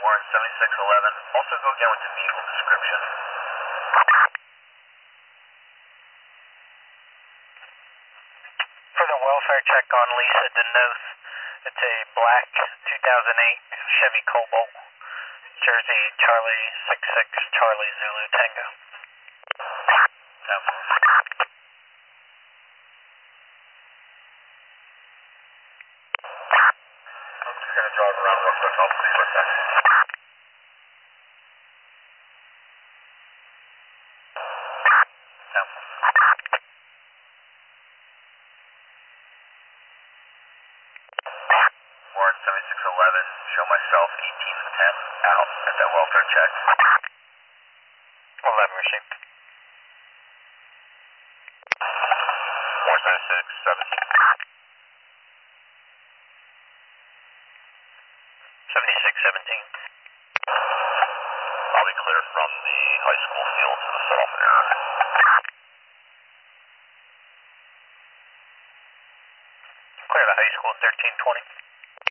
Warren 7611. Also go again with the vehicle description. For the welfare check on Lisa Denoth, it's a black 2008 Chevy Cobalt, Jersey Charlie 66 Charlie Zulu Tango. We're going to drive around real quick. I'll see what's that. Warren 7611, show myself 1810 out at that welfare check. 11 received. Warren 7617. 7617. Probably clear from the high school field to the settlement area. Clear to high school 1320.